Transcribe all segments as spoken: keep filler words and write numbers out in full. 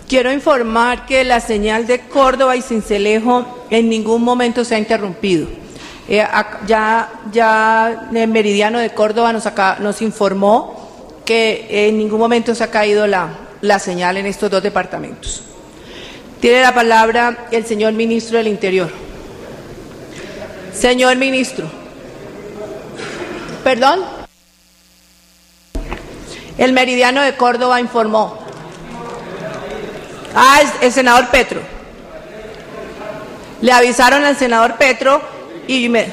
Quiero informar que la señal de Córdoba y Sincelejo en ningún momento se ha interrumpido. Eh, ya, ya el meridiano de Córdoba nos, acá, nos informó que en ningún momento se ha caído la, la señal en estos dos departamentos. Tiene la palabra el señor ministro del Interior. Señor ministro. ¿Perdón? El meridiano de Córdoba informó. Ah, el, el senador Petro. Le avisaron al senador Petro y me...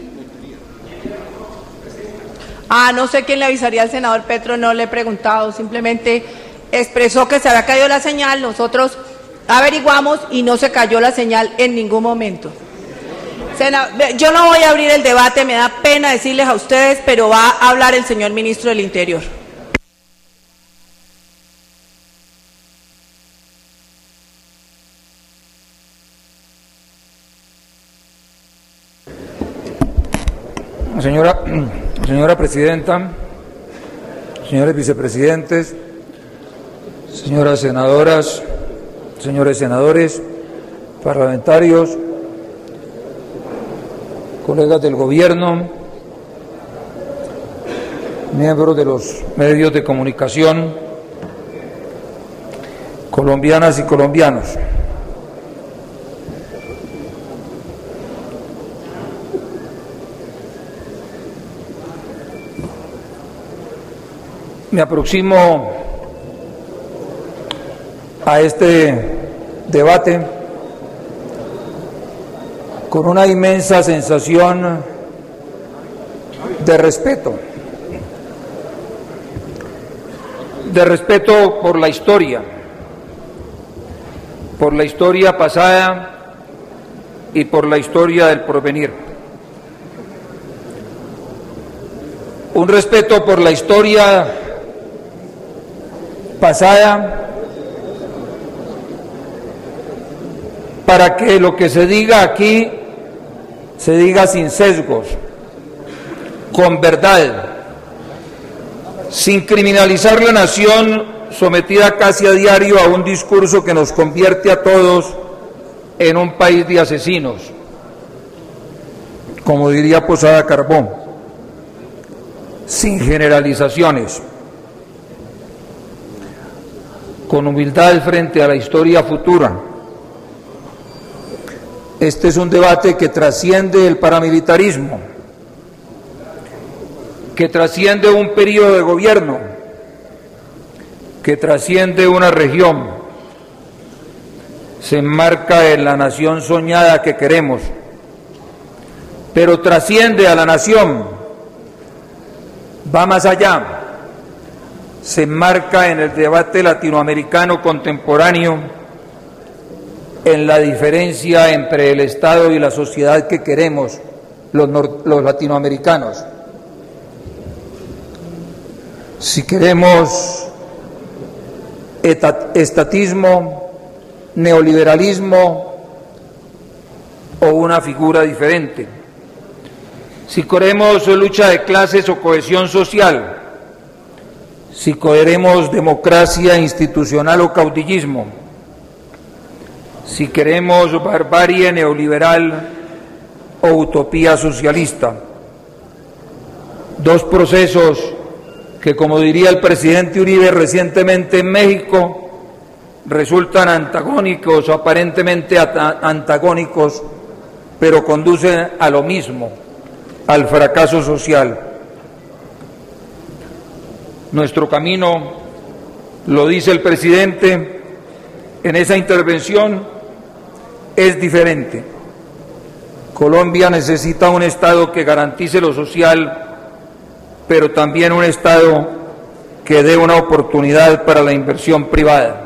Ah, no sé quién le avisaría al senador Petro, no le he preguntado, simplemente expresó que se había caído la señal, nosotros averiguamos y no se cayó la señal en ningún momento. Sena... Yo no voy a abrir el debate, me da pena decirles a ustedes, pero va a hablar el señor ministro del Interior. Señora, señora presidenta, señores vicepresidentes, señoras senadoras, señores senadores, parlamentarios, colegas del gobierno, miembros de los medios de comunicación, colombianas y colombianos. Me aproximo a este debate con una inmensa sensación de respeto, de respeto por la historia, por la historia pasada y por la historia del porvenir. Un respeto por la historia pasada, para que lo que se diga aquí se diga sin sesgos, con verdad, sin criminalizar la nación sometida casi a diario a un discurso que nos convierte a todos en un país de asesinos, como diría Posada Carbón, sin generalizaciones, con humildad frente a la historia futura. Este es un debate que trasciende el paramilitarismo, que trasciende un periodo de gobierno, que trasciende una región, se enmarca en la nación soñada que queremos, pero trasciende a la nación, va más allá. Se enmarca en el debate latinoamericano contemporáneo, en la diferencia entre el Estado y la sociedad que queremos los, los latinoamericanos. Si queremos estatismo, neoliberalismo o una figura diferente. Si queremos lucha de clases o cohesión social. Si queremos democracia institucional o caudillismo, si queremos barbarie neoliberal o utopía socialista. Dos procesos que, como diría el presidente Uribe recientemente en México, resultan antagónicos o aparentemente antagónicos, pero conducen a lo mismo, al fracaso social. Nuestro camino, lo dice el presidente en esa intervención, es diferente. Colombia necesita un Estado que garantice lo social, pero también un Estado que dé una oportunidad para la inversión privada.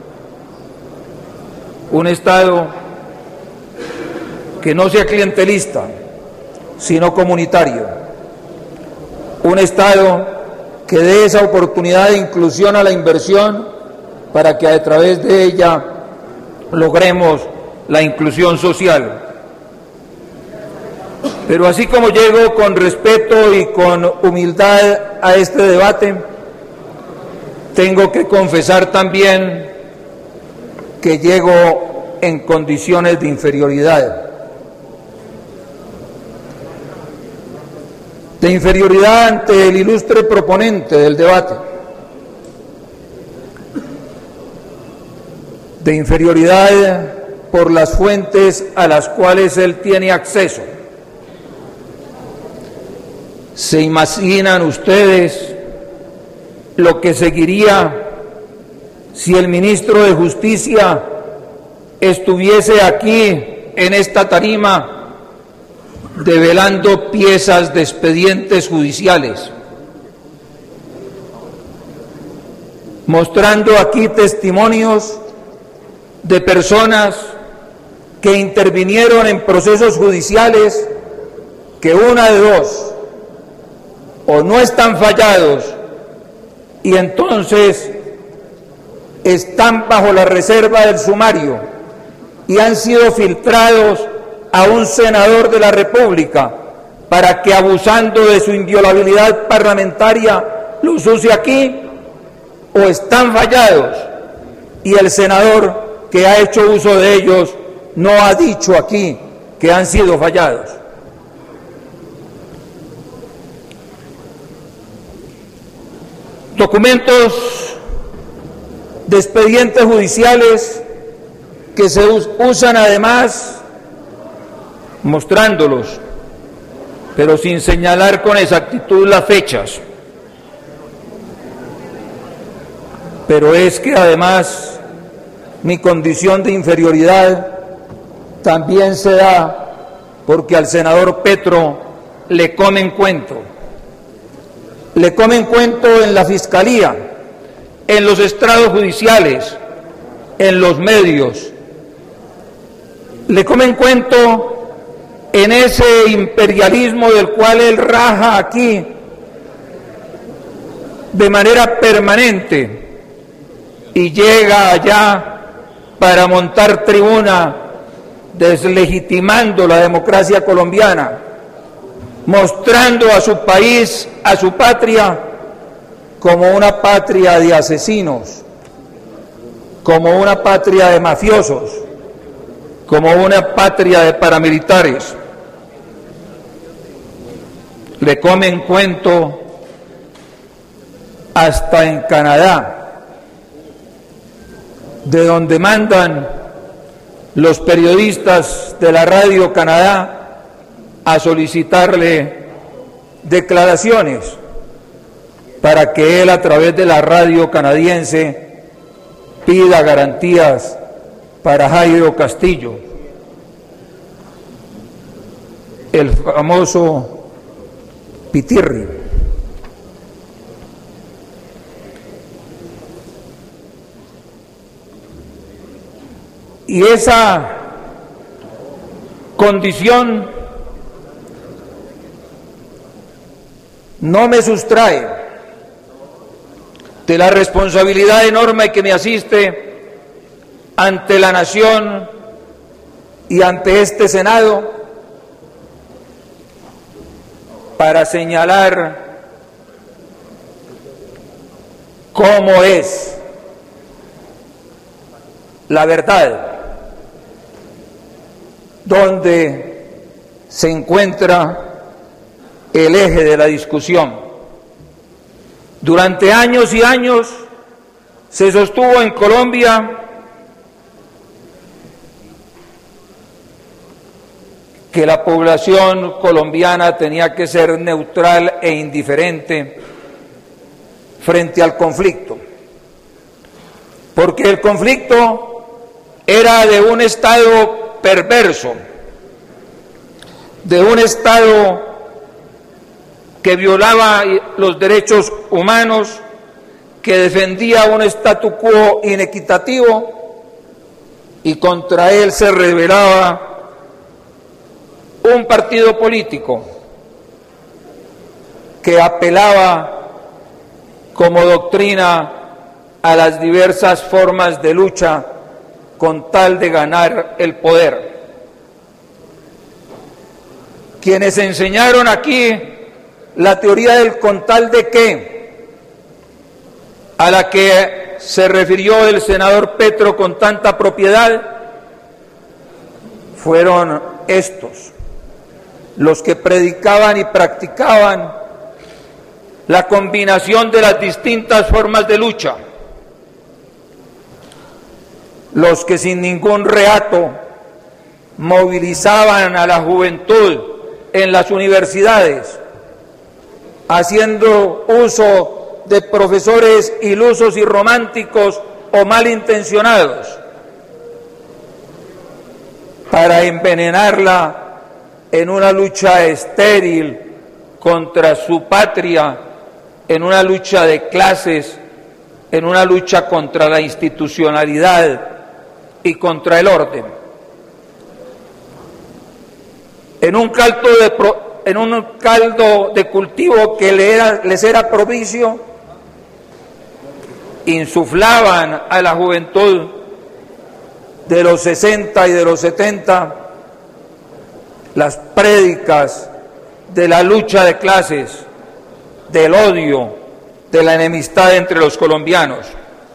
Un Estado que no sea clientelista, sino comunitario. Un Estado que dé esa oportunidad de inclusión a la inversión para que a través de ella logremos la inclusión social. Pero así como llego con respeto y con humildad a este debate, tengo que confesar también que llego en condiciones de inferioridad. De inferioridad ante el ilustre proponente del debate. De inferioridad por las fuentes a las cuales él tiene acceso. ¿Se imaginan ustedes lo que seguiría si el ministro de Justicia estuviese aquí en esta tarima develando piezas de expedientes judiciales, mostrando aquí testimonios de personas que intervinieron en procesos judiciales que una de dos, o no están fallados y entonces están bajo la reserva del sumario y han sido filtrados a un senador de la República para que, abusando de su inviolabilidad parlamentaria, los use aquí, o están fallados y el senador que ha hecho uso de ellos no ha dicho aquí que han sido fallados. Documentos de expedientes judiciales que se usan además mostrándolos, pero sin señalar con exactitud las fechas. Pero es que además mi condición de inferioridad también se da porque al senador Petro le comen cuento. Le comen cuento en la Fiscalía, en los estrados judiciales, en los medios. Le comen cuento en ese imperialismo del cual él raja aquí de manera permanente y llega allá para montar tribuna deslegitimando la democracia colombiana, mostrando a su país, a su patria, como una patria de asesinos, como una patria de mafiosos, como una patria de paramilitares. Le comen cuento hasta en Canadá, de donde mandan los periodistas de la Radio Canadá a solicitarle declaraciones para que él, a través de la radio canadiense, pida garantías para Jairo Castillo, el famoso Pitirri. Y esa condición no me sustrae de la responsabilidad enorme que me asiste ante la nación y ante este Senado para señalar cómo es la verdad, donde se encuentra el eje de la discusión. Durante años y años se sostuvo en Colombia que la población colombiana tenía que ser neutral e indiferente frente al conflicto, porque el conflicto era de un Estado perverso, de un Estado que violaba los derechos humanos, que defendía un statu quo inequitativo, y contra él se rebelaba un partido político que apelaba como doctrina a las diversas formas de lucha con tal de ganar el poder. Quienes enseñaron aquí la teoría del con tal de qué, a la que se refirió el senador Petro con tanta propiedad fueron estos, los que predicaban y practicaban la combinación de las distintas formas de lucha, los que sin ningún reato movilizaban a la juventud en las universidades, haciendo uso de profesores ilusos y románticos o malintencionados para envenenarla en una lucha estéril contra su patria, en una lucha de clases, en una lucha contra la institucionalidad y contra el orden. En un caldo de, pro, en un caldo de cultivo que le era, les era propicio, insuflaban a la juventud de los sesenta y de los setenta las prédicas de la lucha de clases, del odio, de la enemistad entre los colombianos.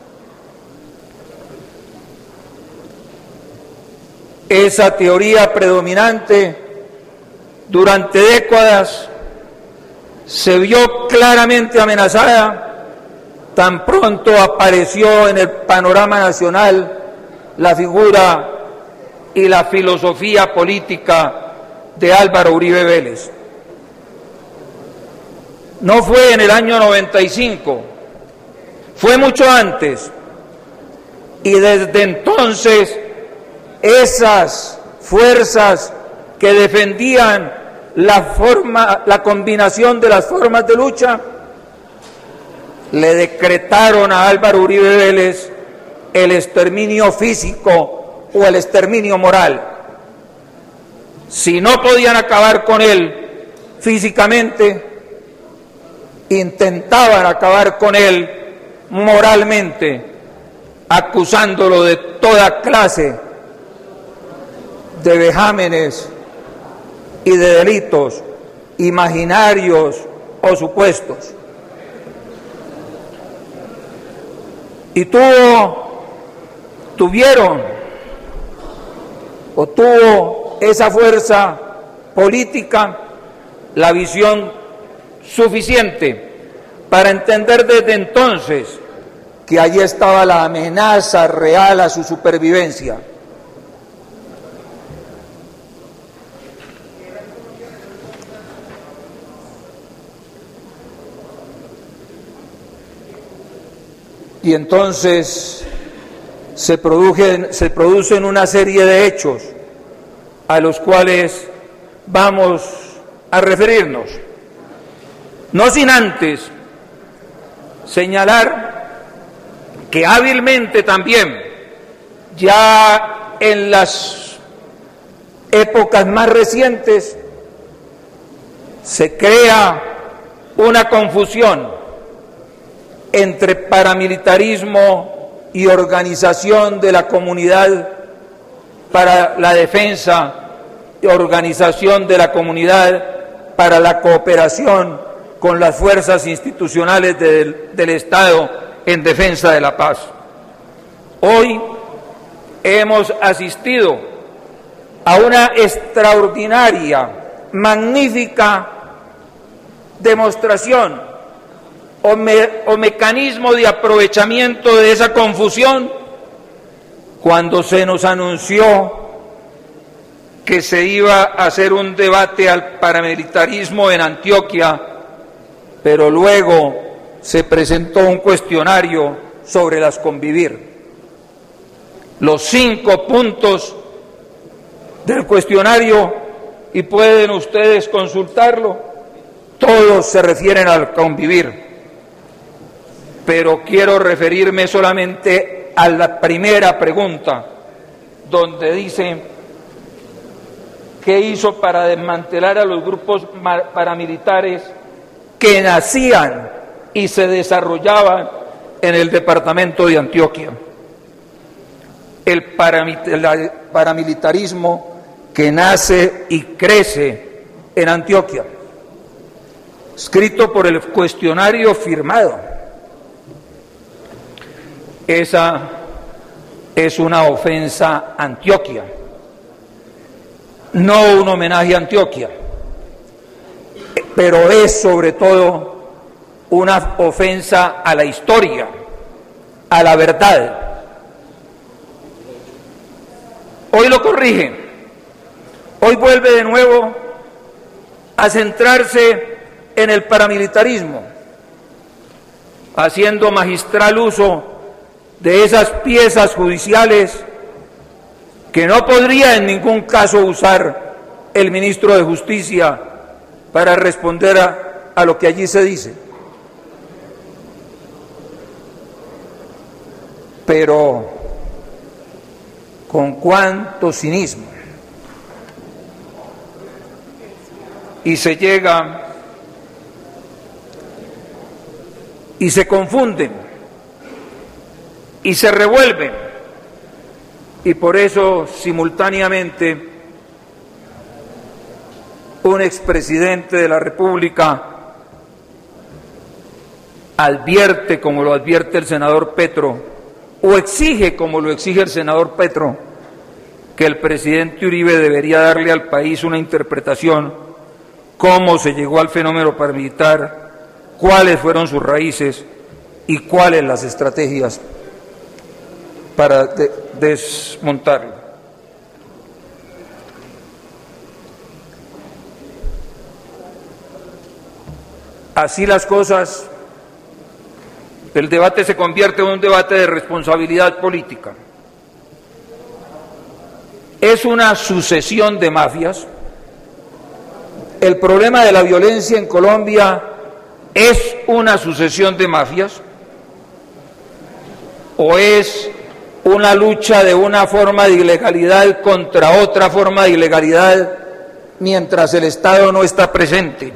Esa teoría predominante durante décadas se vio claramente amenazada tan pronto apareció en el panorama nacional la figura y la filosofía política de Álvaro Uribe Vélez. No fue en el año noventa y cinco, fue mucho antes, y desde entonces esas fuerzas que defendían la forma, la combinación de las formas de lucha, le decretaron a Álvaro Uribe Vélez el exterminio físico o el exterminio moral. Si no podían acabar con él físicamente, intentaban acabar con él moralmente, acusándolo de toda clase de vejámenes y de delitos imaginarios o supuestos. Y tuvo, tuvieron o tuvo esa fuerza política la visión suficiente para entender desde entonces que allí estaba la amenaza real a su supervivencia. Y entonces se produjen, se producen una serie de hechos a los cuales vamos a referirnos. No sin antes señalar que hábilmente también, ya en las épocas más recientes, se crea una confusión entre paramilitarismo y organización de la comunidad para la defensa y organización de la comunidad para la cooperación con las fuerzas institucionales del, del Estado en defensa de la paz. Hoy hemos asistido a una extraordinaria, magnífica demostración O, me, o mecanismo de aprovechamiento de esa confusión cuando se nos anunció que se iba a hacer un debate al paramilitarismo en Antioquia, pero luego se presentó un cuestionario sobre las convivir. Los cinco puntos del cuestionario, y pueden ustedes consultarlo, todos se refieren al convivir. Pero quiero referirme solamente a la primera pregunta, donde dice qué hizo para desmantelar a los grupos paramilitares que nacían y se desarrollaban en el departamento de Antioquia. El paramilitarismo que nace y crece en Antioquia, escrito por el cuestionario firmado. esa es una ofensa a Antioquia, no un homenaje a Antioquia, pero es sobre todo una ofensa a la historia, a la verdad. Hoy lo corrige, hoy vuelve de nuevo a centrarse en el paramilitarismo, haciendo magistral uso de esas piezas judiciales que no podría en ningún caso usar el ministro de Justicia para responder a, a lo que allí se dice. Pero con cuánto cinismo. Y se llega y se confunden y se revuelven, y por eso simultáneamente un expresidente de la República advierte, como lo advierte el senador Petro, o exige, como lo exige el senador Petro, que el presidente Uribe debería darle al país una interpretación, cómo se llegó al fenómeno paramilitar, cuáles fueron sus raíces y cuáles las estrategias para de desmontarlo. Así las cosas, el debate se convierte en un debate de responsabilidad política. Es una sucesión de mafias. El problema de la violencia en Colombia es una sucesión de mafias, o es una lucha de una forma de ilegalidad contra otra forma de ilegalidad mientras el Estado no está presente.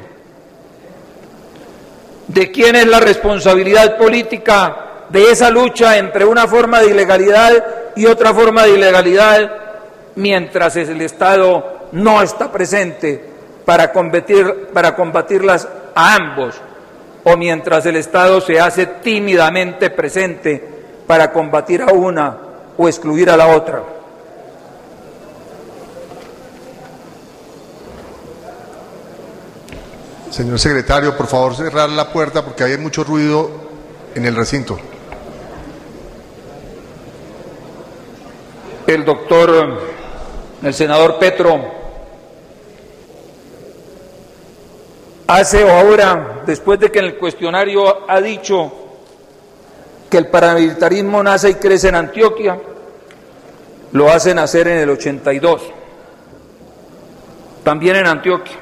¿De quién es la responsabilidad política de esa lucha entre una forma de ilegalidad y otra forma de ilegalidad mientras el Estado no está presente para combatir, para combatirlas a ambos, o mientras el Estado se hace tímidamente presente para combatir a una o excluir a la otra? Señor secretario, por favor cerrar la puerta porque hay mucho ruido en el recinto. El doctor, el senador Petro, hace o ahora, después de que en el cuestionario ha dicho que el paramilitarismo nace y crece en Antioquia, lo hace nacer en el ochenta y dos, también en Antioquia.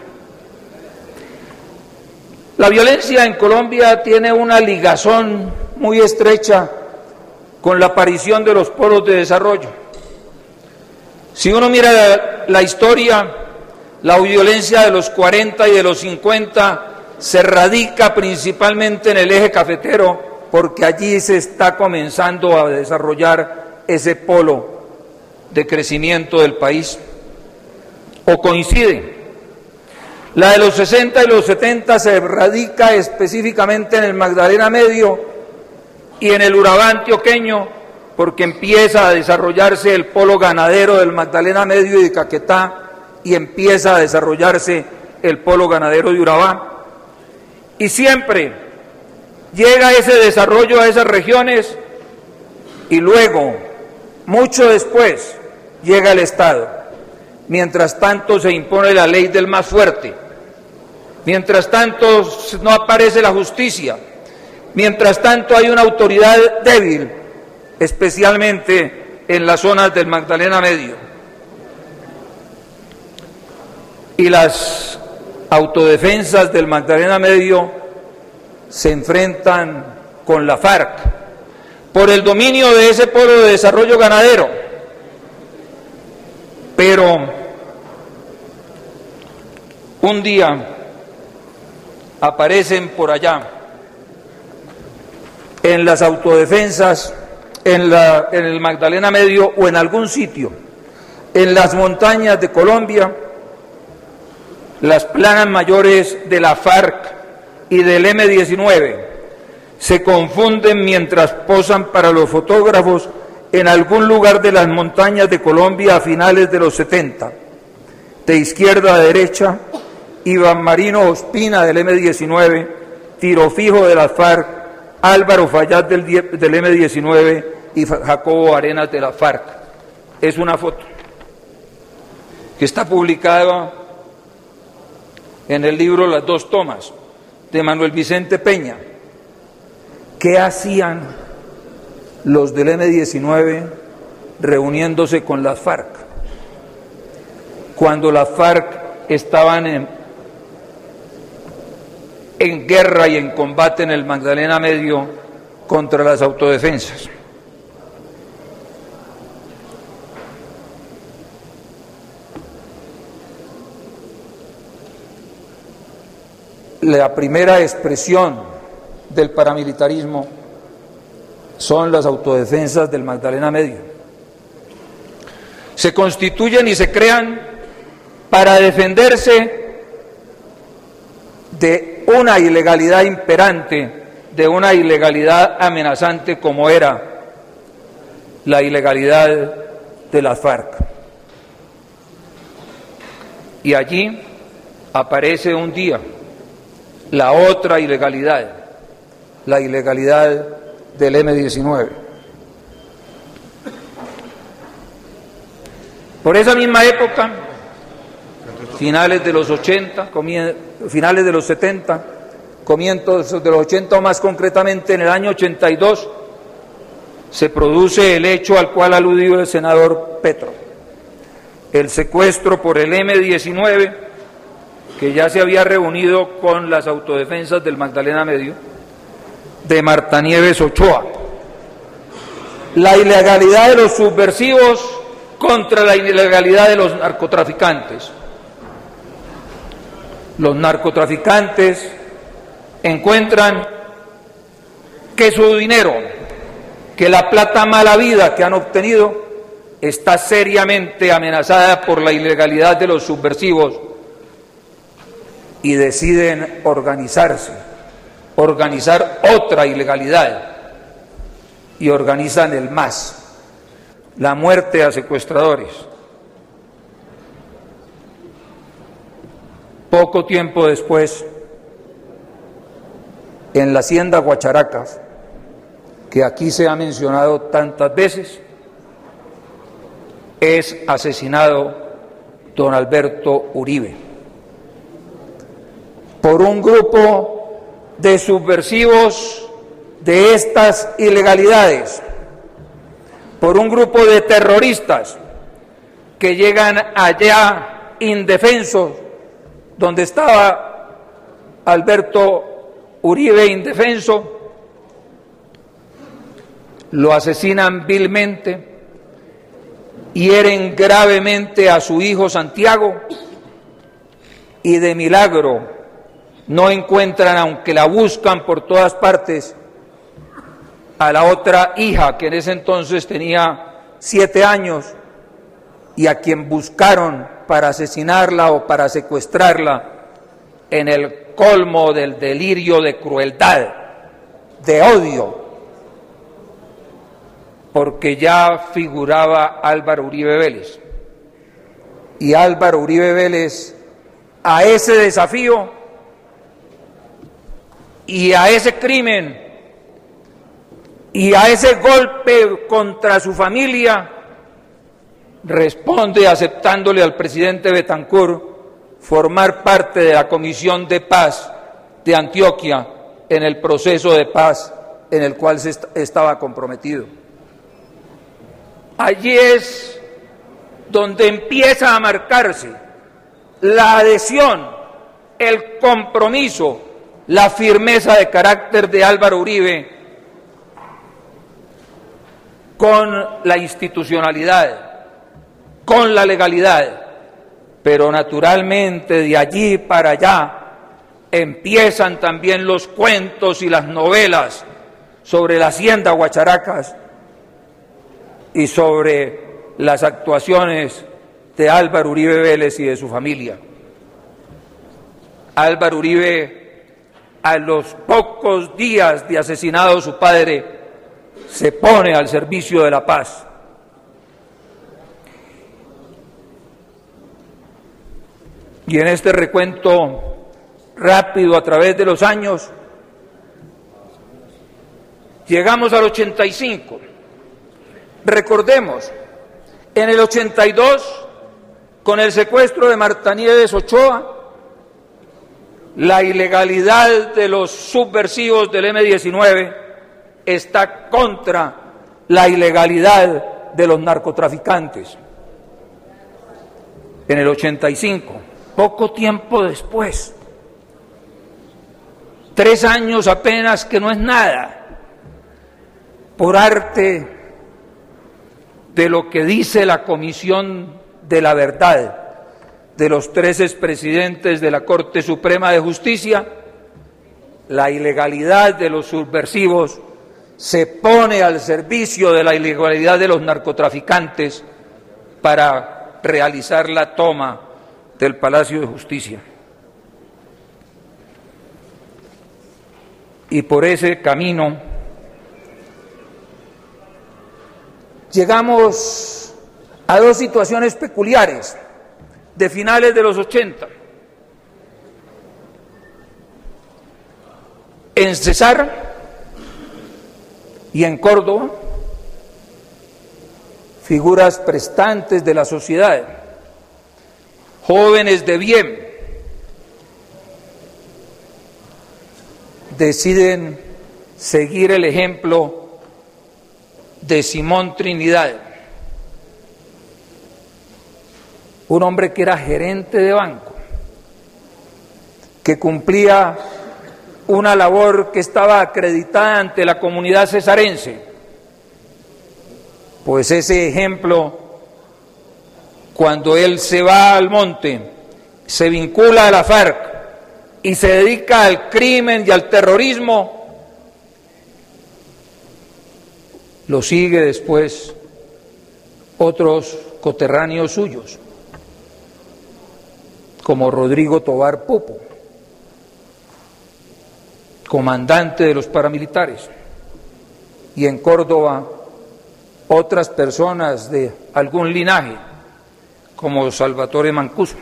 La violencia en Colombia tiene una ligazón muy estrecha con la aparición de los polos de desarrollo. Si uno mira la, la historia, la violencia de los cuarenta y de los cincuenta se radica principalmente en el eje cafetero, porque allí se está comenzando a desarrollar ese polo de crecimiento del país, o coincide. La de los sesenta y los setenta se radica específicamente en el Magdalena Medio y en el Urabá antioqueño, porque empieza a desarrollarse el polo ganadero del Magdalena Medio y de Caquetá, y empieza a desarrollarse el polo ganadero de Urabá. Y siempre llega ese desarrollo a esas regiones y luego, mucho después, llega el Estado. Mientras tanto se impone la ley del más fuerte. Mientras tanto no aparece la justicia. Mientras tanto hay una autoridad débil, especialmente en las zonas del Magdalena Medio. Y las autodefensas del Magdalena Medio se enfrentan con la FARC por el dominio de ese polo de desarrollo ganadero. Pero un día aparecen por allá, en las autodefensas, en, la, en el Magdalena Medio o en algún sitio, en las montañas de Colombia, las planas mayores de la FARC y del eme diecinueve, se confunden mientras posan para los fotógrafos en algún lugar de las montañas de Colombia a finales de los setenta. De izquierda a derecha, Iván Marino Ospina del eme diecinueve, Tiro Fijo de las FARC, Álvaro Fayad del, del eme diecinueve y Jacobo Arenas de la FARC. Es una foto que está publicada en el libro Las dos tomas, de Manuel Vicente Peña. ¿Qué hacían los del eme diecinueve reuniéndose con las FARC? Cuando las FARC estaban en, en guerra y en combate en el Magdalena Medio contra las autodefensas. La primera expresión del paramilitarismo son las autodefensas del Magdalena Medio. Se constituyen y se crean para defenderse de una ilegalidad imperante, de una ilegalidad amenazante como era la ilegalidad de las FARC. Y allí aparece un día la otra ilegalidad, la ilegalidad del eme diecinueve. Por esa misma época, finales de los ochenta, finales de los setenta, comienzos de los ochenta o más concretamente en el año ochenta y dos, se produce el hecho al cual aludió el senador Petro, el secuestro por el eme diecinueve, que ya se había reunido con las autodefensas del Magdalena Medio, de Marta Nieves Ochoa. La ilegalidad de los subversivos contra la ilegalidad de los narcotraficantes. Los narcotraficantes encuentran que su dinero, que la plata mala vida que han obtenido, está seriamente amenazada por la ilegalidad de los subversivos y deciden organizarse, organizar otra ilegalidad y organizan el M A S, la muerte a secuestradores. Poco tiempo después, en la hacienda Guacharacas, que aquí se ha mencionado tantas veces, es asesinado don Alberto Uribe por un grupo de subversivos de estas ilegalidades, por un grupo de terroristas que llegan allá indefensos, donde estaba Alberto Uribe indefenso, lo asesinan vilmente, hieren gravemente a su hijo Santiago y de milagro no encuentran, aunque la buscan por todas partes, a la otra hija que en ese entonces tenía siete años y a quien buscaron para asesinarla o para secuestrarla en el colmo del delirio de crueldad, de odio, porque ya figuraba Álvaro Uribe Vélez. Y Álvaro Uribe Vélez, a ese desafío y a ese crimen y a ese golpe contra su familia, responde aceptándole al presidente Betancur formar parte de la Comisión de Paz de Antioquia en el proceso de paz en el cual se est- estaba comprometido. Allí es donde empieza a marcarse la adhesión, el compromiso, la firmeza de carácter de Álvaro Uribe con la institucionalidad, con la legalidad, pero naturalmente de allí para allá empiezan también los cuentos y las novelas sobre la hacienda Guacharacas y sobre las actuaciones de Álvaro Uribe Vélez y de su familia. Álvaro Uribe a los pocos días de asesinado su padre, se pone al servicio de la paz. Y en este recuento rápido a través de los años, llegamos al ochenta y cinco. Recordemos, en el ochenta y dos, con el secuestro de Marta Nieves Ochoa, la ilegalidad de los subversivos del eme diecinueve está contra la ilegalidad de los narcotraficantes. En el ochenta y cinco, poco tiempo después, tres años apenas, que no es nada, por arte de lo que dice la Comisión de la Verdad de los tres expresidentes de la Corte Suprema de Justicia, la ilegalidad de los subversivos se pone al servicio de la ilegalidad de los narcotraficantes para realizar la toma del Palacio de Justicia. Y por ese camino llegamos a dos situaciones peculiares de finales de los ochenta. En Cesar y en Córdoba, figuras prestantes de la sociedad, jóvenes de bien, deciden seguir el ejemplo de Simón Trinidad, un hombre que era gerente de banco, que cumplía una labor que estaba acreditada ante la comunidad cesarense. Pues ese ejemplo, cuando él se va al monte, se vincula a la FARC y se dedica al crimen y al terrorismo, lo sigue después otros coterráneos suyos, como Rodrigo Tobar Pupo, comandante de los paramilitares, y en Córdoba otras personas de algún linaje, como Salvatore Mancuso.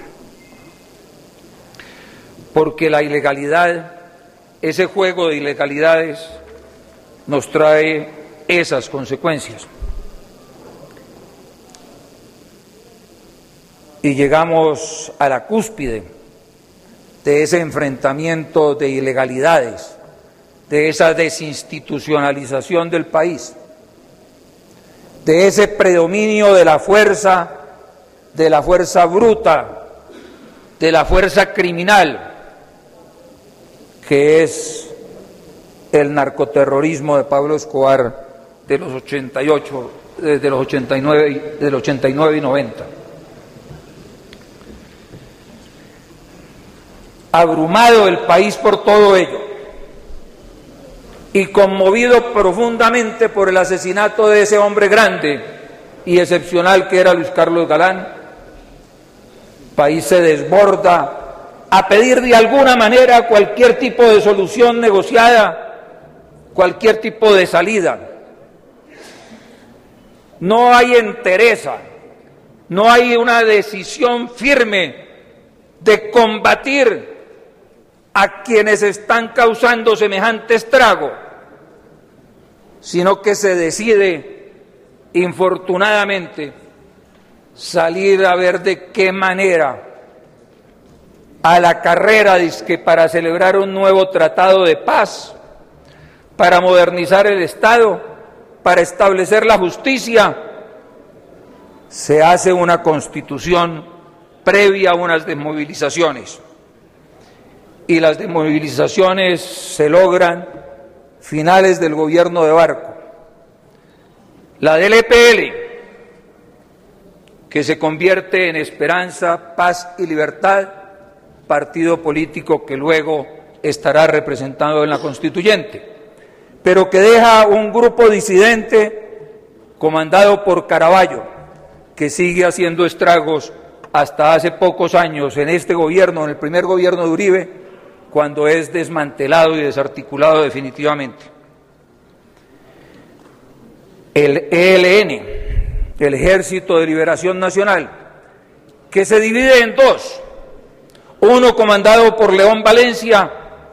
Porque la ilegalidad, ese juego de ilegalidades, nos trae esas consecuencias. Y llegamos a la cúspide de ese enfrentamiento de ilegalidades, de esa desinstitucionalización del país, de ese predominio de la fuerza, de la fuerza bruta, de la fuerza criminal, que es el narcoterrorismo de Pablo Escobar de los ochenta y ocho, de los ochenta y nueve, del ochenta y nueve y noventa. Abrumado el país por todo ello y conmovido profundamente por el asesinato de ese hombre grande y excepcional que era Luis Carlos Galán, el país se desborda a pedir de alguna manera cualquier tipo de solución negociada, cualquier tipo de salida. No hay entereza, no hay una decisión firme de combatir a quienes están causando semejante estrago, sino que se decide, infortunadamente, salir a ver de qué manera, a la carrera dizque para celebrar un nuevo tratado de paz, para modernizar el Estado, para establecer la justicia, se hace una constitución previa a unas desmovilizaciones. Y las desmovilizaciones se logran finales del gobierno de Barco. La del E P L, que se convierte en Esperanza, Paz y Libertad, partido político que luego estará representado en la constituyente, pero que deja un grupo disidente comandado por Caraballo, que sigue haciendo estragos hasta hace pocos años en este gobierno, en el primer gobierno de Uribe, cuando es desmantelado y desarticulado definitivamente. El E L N, el Ejército de Liberación Nacional, que se divide en dos, uno comandado por León Valencia,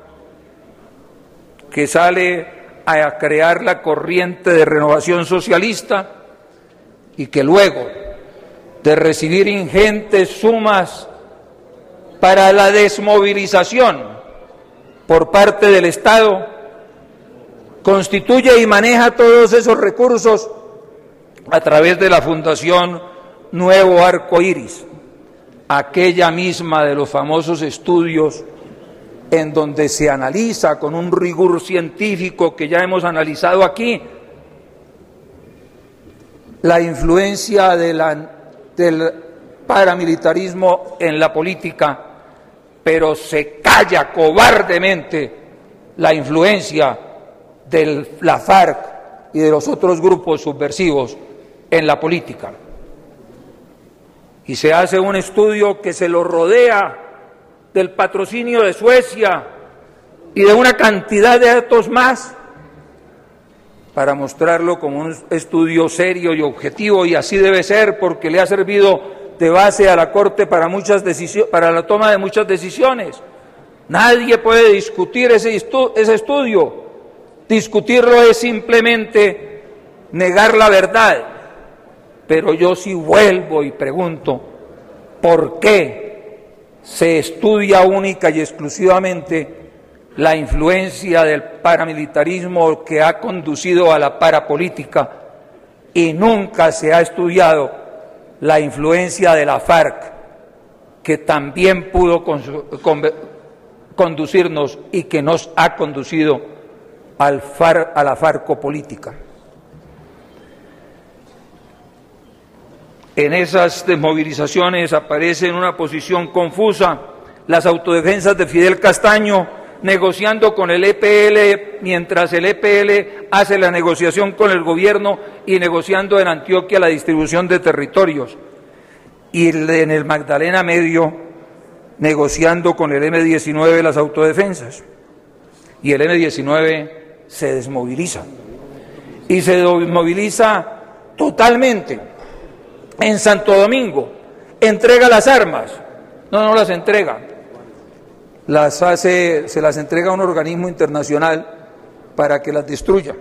que sale a crear la corriente de renovación socialista y que luego de recibir ingentes sumas para la desmovilización por parte del Estado, constituye y maneja todos esos recursos a través de la Fundación Nuevo Arco Iris, aquella misma de los famosos estudios en donde se analiza con un rigor científico que ya hemos analizado aquí la influencia de la, del paramilitarismo en la política, pero se calla cobardemente la influencia de la FARC y de los otros grupos subversivos en la política. Y se hace un estudio que se lo rodea del patrocinio de Suecia y de una cantidad de datos más para mostrarlo como un estudio serio y objetivo, y así debe ser porque le ha servido de base a la Corte para muchas decisiones, para la toma de muchas decisiones. Nadie puede discutir ese, estu ese estudio. Discutirlo es simplemente negar la verdad. Pero yo sí vuelvo y pregunto, ¿por qué se estudia única y exclusivamente la influencia del paramilitarismo que ha conducido a la parapolítica y nunca se ha estudiado la influencia de la FARC, que también pudo conducirnos y que nos ha conducido al far, a la farcopolítica? En esas desmovilizaciones aparece en una posición confusa las autodefensas de Fidel Castaño negociando con el E P L, mientras el E P L hace la negociación con el gobierno y negociando en Antioquia la distribución de territorios, y en el Magdalena Medio negociando con el eme diecinueve las autodefensas, y el eme diecinueve se desmoviliza, y se desmoviliza totalmente. En Santo Domingo entrega las armas, no, no las entrega, las hace, se las entrega a un organismo internacional para que las destruya.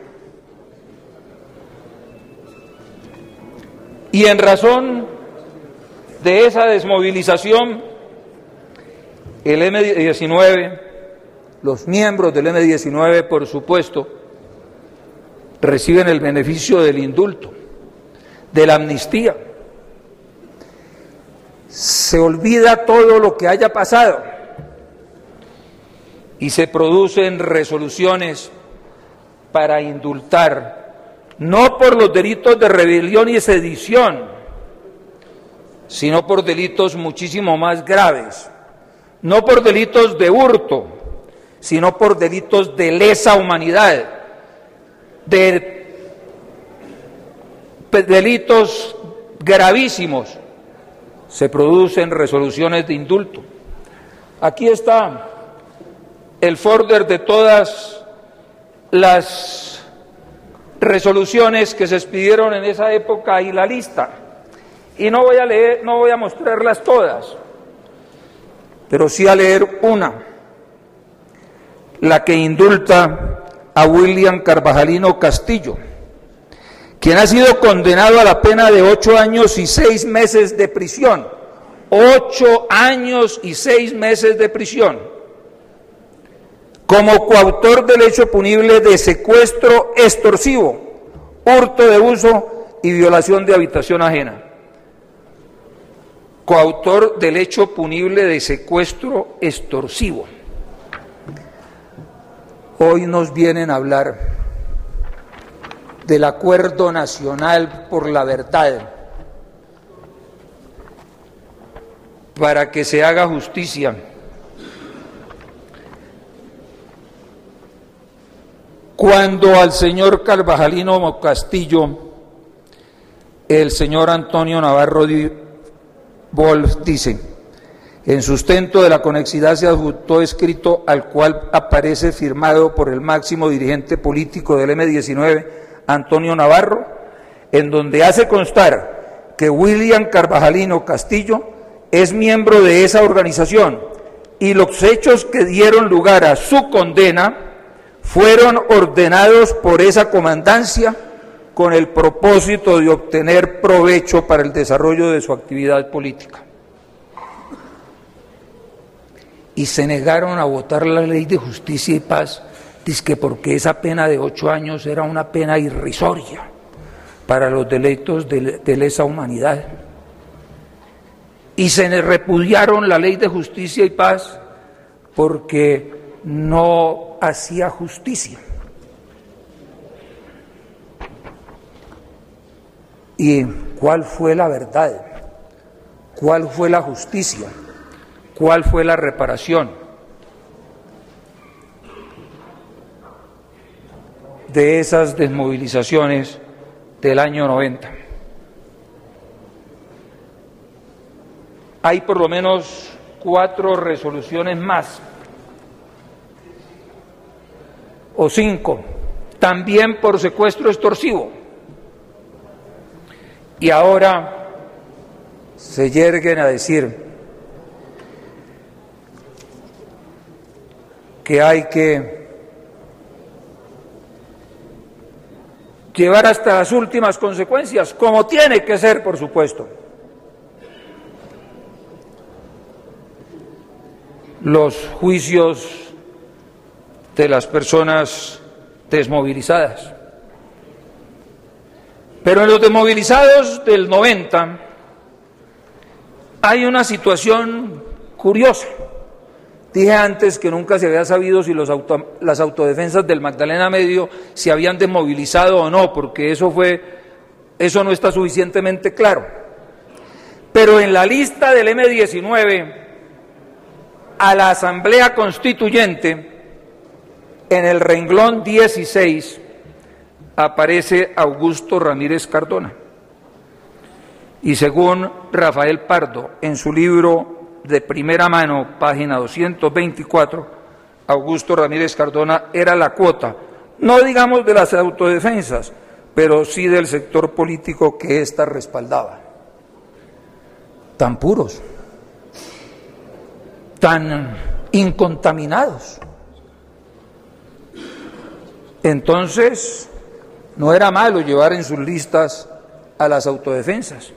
Y en razón de esa desmovilización, el eme diecinueve, los miembros del eme diecinueve, por supuesto, reciben el beneficio del indulto, de la amnistía. Se olvida todo lo que haya pasado y se producen resoluciones para indultar, no por los delitos de rebelión y sedición, sino por delitos muchísimo más graves, no por delitos de hurto, sino por delitos de lesa humanidad, de delitos gravísimos. Se producen resoluciones de indulto. Aquí está el folder de todas las resoluciones que se expidieron en esa época y la lista. Y no voy a leer, no voy a mostrarlas todas, pero sí a leer una, la que indulta a William Carvajalino Castillo, quien ha sido condenado a la pena de ocho años y seis meses de prisión. Ocho años y seis meses de prisión. Como coautor del hecho punible de secuestro extorsivo, hurto de uso y violación de habitación ajena. Coautor del hecho punible de secuestro extorsivo. Hoy nos vienen a hablar del Acuerdo Nacional por la Verdad, para que se haga justicia. Cuando al señor Carvajalino Castillo, el señor Antonio Navarro Wolf dice, En sustento de la conexidad se adjuntó escrito al cual aparece firmado por el máximo dirigente político del eme diecinueve, Antonio Navarro, en donde hace constar que William Carvajalino Castillo es miembro de esa organización y los hechos que dieron lugar a su condena fueron ordenados por esa comandancia con el propósito de obtener provecho para el desarrollo de su actividad política. Y se negaron a votar la ley de justicia y paz, dizque porque esa pena de ocho años era una pena irrisoria para los delitos de, de lesa humanidad. Y se repudiaron la ley de justicia y paz porque no hacía justicia. ¿Y cuál fue la verdad? ¿Cuál fue la justicia? ¿Cuál fue la reparación de esas desmovilizaciones del año noventa? Hay por lo menos cuatro resoluciones más, o cinco, también por secuestro extorsivo. Y ahora se yerguen a decir que hay que llevar hasta las últimas consecuencias, como tiene que ser, por supuesto. Los juicios de las personas desmovilizadas. Pero en los desmovilizados del noventa hay una situación curiosa. Dije antes que nunca se había sabido si los auto, las autodefensas del Magdalena Medio se habían desmovilizado o no, porque eso fue, eso no está suficientemente claro. Pero en la lista del eme diecinueve a la Asamblea Constituyente, en el renglón dieciséis, aparece Augusto Ramírez Cardona. Y según Rafael Pardo, en su libro de primera mano, página doscientos veinticuatro, Augusto Ramírez Cardona era la cuota, no digamos de las autodefensas, pero sí del sector político que ésta respaldaba. Tan puros, tan incontaminados. Entonces, no era malo llevar en sus listas a las autodefensas.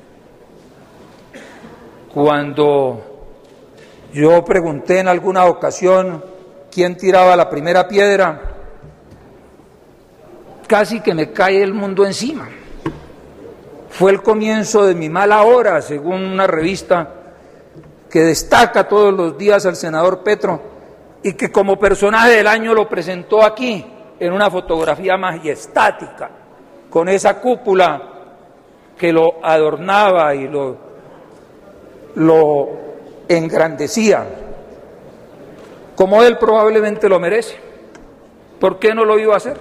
Cuando yo pregunté en alguna ocasión quién tiraba la primera piedra, casi que me cae el mundo encima. Fue el comienzo de mi mala hora, según una revista que destaca todos los días al senador Petro y que como personaje del año lo presentó aquí en una fotografía majestática, con esa cúpula que lo adornaba y lo, lo engrandecía, como él probablemente lo merece. ¿Por qué no lo iba a hacer?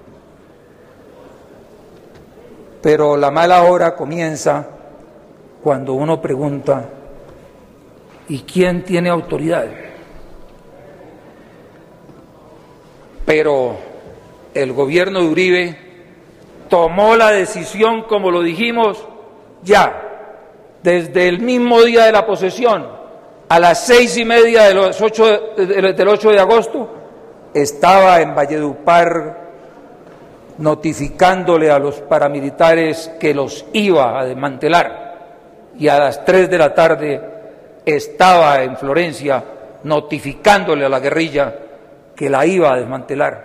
Pero la mala hora comienza cuando uno pregunta, ¿y quién tiene autoridad? Pero el gobierno de Uribe tomó la decisión, como lo dijimos, ya, desde el mismo día de la posesión, a las seis y media de los ocho, del ocho de agosto, estaba en Valledupar notificándole a los paramilitares que los iba a desmantelar, y a las tres de la tarde estaba en Florencia notificándole a la guerrilla que la iba a desmantelar.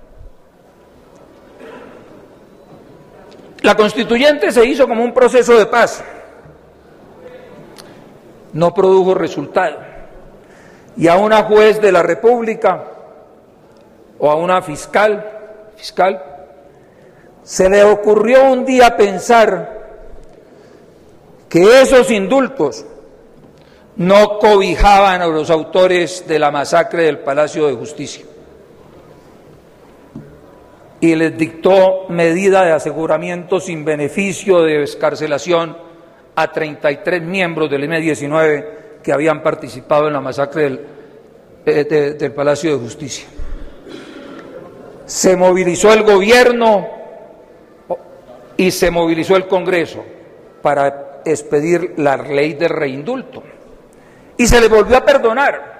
La constituyente se hizo como un proceso de paz, no produjo resultado, y a una juez de la República o a una fiscal, fiscal, se le ocurrió un día pensar que esos indultos no cobijaban a los autores de la masacre del Palacio de Justicia, y les dictó medida de aseguramiento sin beneficio de excarcelación a treinta y tres miembros del eme diecinueve que habían participado en la masacre del, eh, de, del Palacio de Justicia. Se movilizó el gobierno y se movilizó el Congreso para expedir la ley de reindulto y se le volvió a perdonar.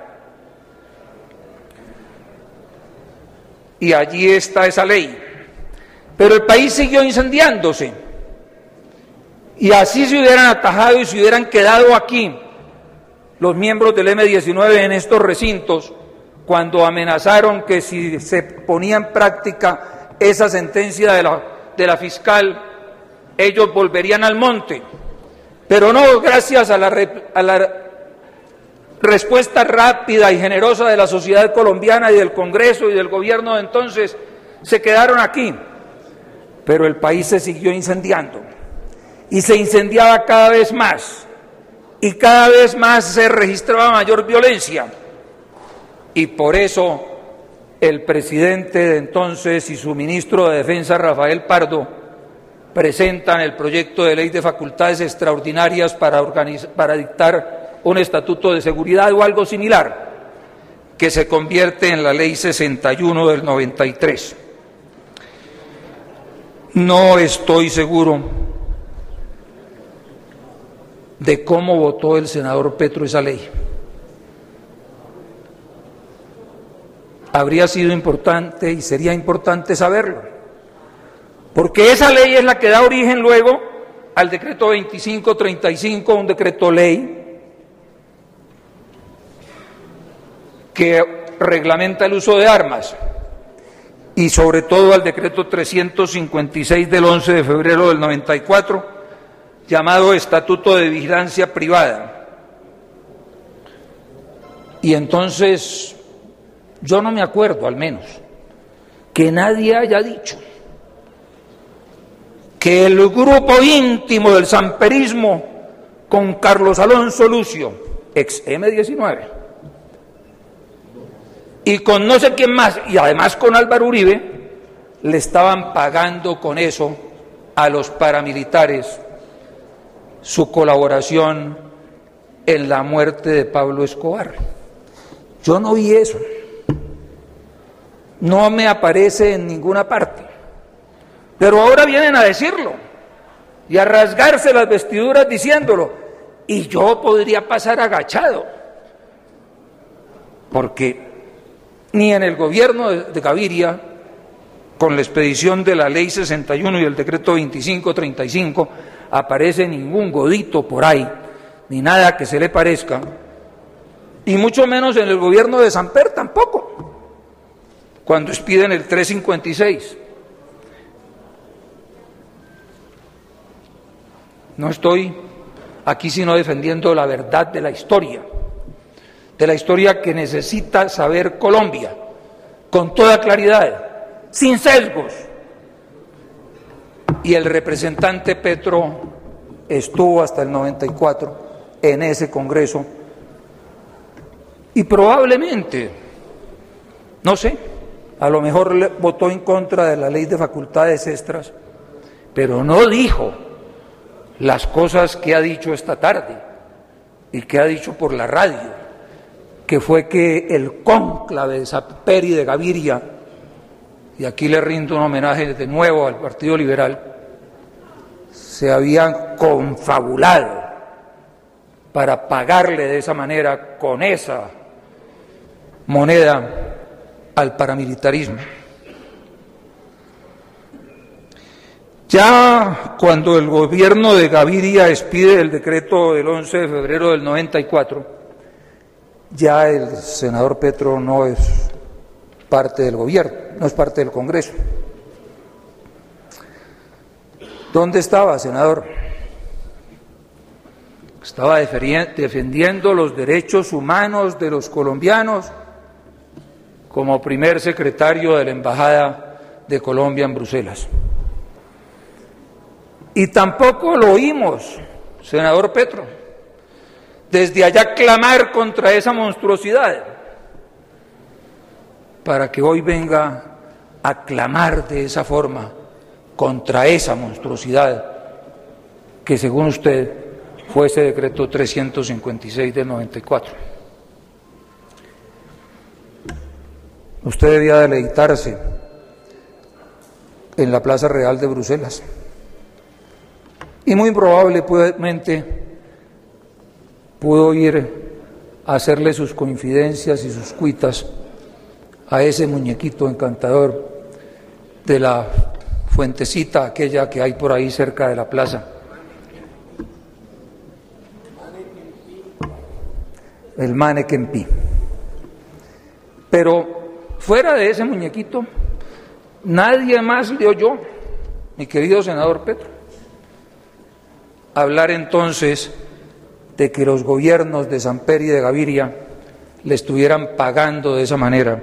Y allí está esa ley. Pero el país siguió incendiándose. Y así se hubieran atajado y se hubieran quedado aquí los miembros del eme diecinueve en estos recintos, cuando amenazaron que si se ponía en práctica esa sentencia de la, de la fiscal, ellos volverían al monte. Pero no, gracias a la, a la respuesta rápida y generosa de la sociedad colombiana y del Congreso y del gobierno de entonces, se quedaron aquí. Pero el país se siguió incendiando y se incendiaba cada vez más y cada vez más se registraba mayor violencia, y por eso el presidente de entonces y su ministro de Defensa, Rafael Pardo, presentan el proyecto de ley de facultades extraordinarias para, organizar, para dictar un estatuto de seguridad o algo similar, que se convierte en la ley sesenta y uno del noventa y tres. No estoy seguro de cómo votó el senador Petro esa ley. Habría sido importante y sería importante saberlo, porque esa ley es la que da origen luego al decreto veinticinco treinta y cinco, un decreto ley que reglamenta el uso de armas, y sobre todo al decreto trescientos cincuenta y seis del once de febrero del noventa y cuatro, llamado Estatuto de Vigilancia Privada. Y entonces, yo no me acuerdo, al menos, que nadie haya dicho que el grupo íntimo del samperismo, con Carlos Alonso Lucio, ex eme diecinueve, y con no sé quién más, y además con Álvaro Uribe, le estaban pagando con eso a los paramilitares su colaboración en la muerte de Pablo Escobar. Yo no vi eso. No me aparece en ninguna parte. Pero ahora vienen a decirlo y a rasgarse las vestiduras diciéndolo. Y yo podría pasar agachado, porque ni en el gobierno de, de Gaviria, con la expedición de la ley sesenta y uno y el decreto veinticinco treinta y cinco, aparece ningún godito por ahí, ni nada que se le parezca, y mucho menos en el gobierno de Samper tampoco, cuando expiden el trescientos cincuenta y seis. No estoy aquí sino defendiendo la verdad de la historia, de la historia que necesita saber Colombia, con toda claridad, sin sesgos. Y el representante Petro estuvo hasta el noventa y cuatro en ese Congreso y probablemente, no sé, a lo mejor votó en contra de la ley de facultades extras, pero no dijo las cosas que ha dicho esta tarde y que ha dicho por la radio, que fue que el cónclave de Samper y de Gaviria, y aquí le rindo un homenaje de nuevo al Partido Liberal, se habían confabulado para pagarle de esa manera, con esa moneda, al paramilitarismo. Ya cuando el gobierno de Gaviria expide el decreto del once de febrero del noventa y cuatro, ya el senador Petro no es parte del gobierno, no es parte del Congreso. ¿Dónde estaba, senador? Estaba defendiendo los derechos humanos de los colombianos como primer secretario de la Embajada de Colombia en Bruselas. Y tampoco lo oímos, senador Petro, desde allá clamar contra esa monstruosidad, para que hoy venga a clamar de esa forma contra esa monstruosidad que, según usted, fue ese decreto trescientos cincuenta y seis del noventa y cuatro. Usted debía deleitarse en la Plaza Real de Bruselas y muy probablemente pudo ir a hacerle sus confidencias y sus cuitas a ese muñequito encantador de la fuentecita aquella que hay por ahí cerca de la plaza. El Mannequin Pi. Pero fuera de ese muñequito, nadie más le oyó, mi querido senador Petro, hablar entonces de que los gobiernos de Samper y de Gaviria le estuvieran pagando de esa manera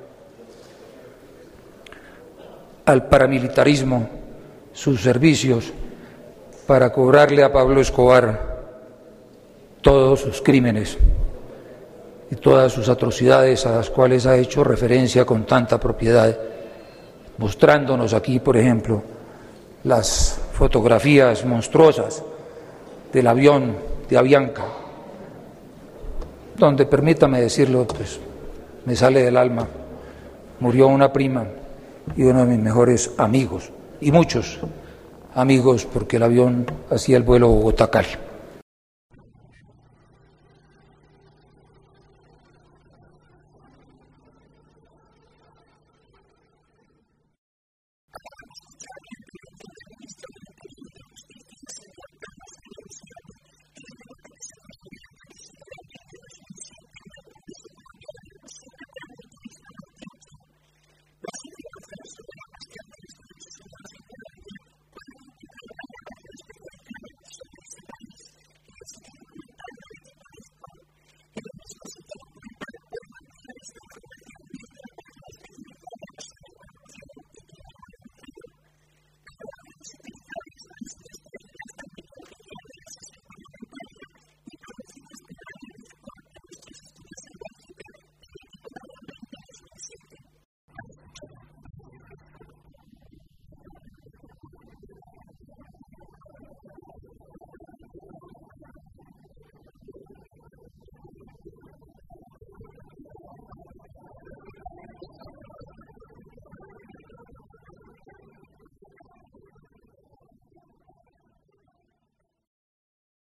al paramilitarismo sus servicios para cobrarle a Pablo Escobar todos sus crímenes y todas sus atrocidades a las cuales ha hecho referencia con tanta propiedad, mostrándonos aquí, por ejemplo, las fotografías monstruosas del avión de Avianca, donde, permítame decirlo, pues me sale del alma, murió una prima y uno de mis mejores amigos, y muchos amigos, porque el avión hacía el vuelo Bogotá-Cali.